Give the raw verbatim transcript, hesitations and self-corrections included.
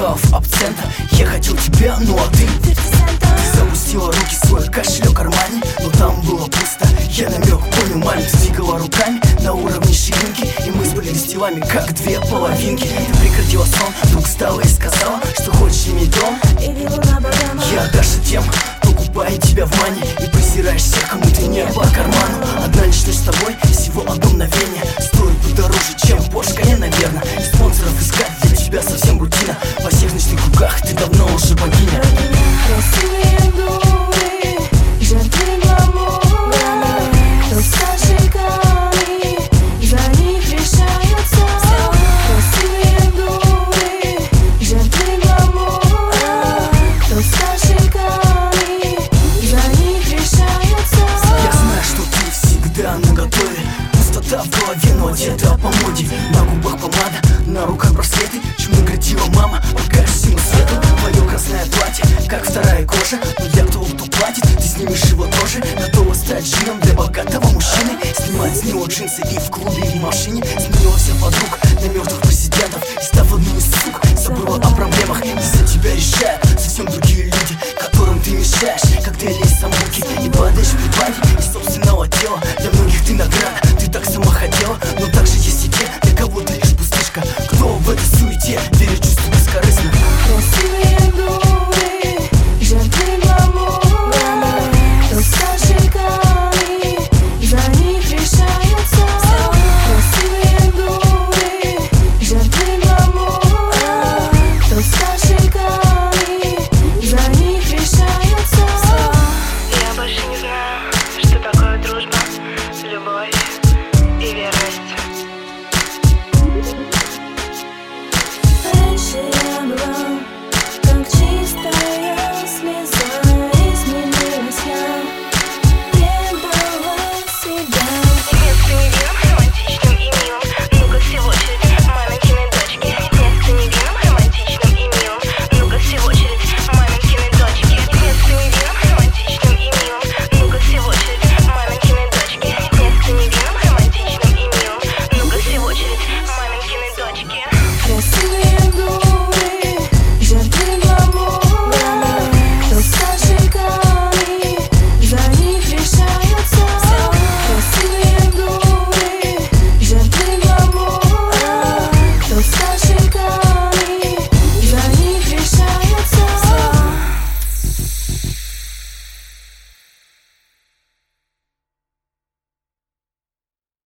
бокалов абсента. Я хотел тебя, ну а ты запустила руки в свой кошелек кармане, но там было пусто. Я намек понял, маленький двигала руками на уровне ширинки, и мы сблизились телами, как две половинки. Ты прекратила сон, вдруг встала и сказала, что хочешь иметь дом. Я даже тем, кто купает тебя в мане, и презираешь всех, кому ты не по карману. Одна лишь ночь с тобой, всего одно мгновение, стоит подороже, чем Porsche Cayenne, наверное. И спонсоров искать для тебя совсем рутина. Во всех ночных кругах ты давно уже богиня. Красивые дуры, жертвы гламура, кто шиками, за них решаются. Красивые дуры, жертвы гламура, кто шиками, за них решаются. Я знаю, что ты всегда наготове, пустота в голове, но одета по моде. На губах помада, на руках браслеты, чем наградила мама, покажешь всему свету. Твое красное платье, как вторая кожа, но я кто, кто платит, ты снимешь его тоже. Готова стать джином для богатого мужчины, снимать с него джинсы и в клубе, и в машине. Сменила всех подруг на мертвых президентов, и став одной из сук, забыла о проблемах. И за тебя решают совсем другие люди, которым ты мешаешь, когда я лезу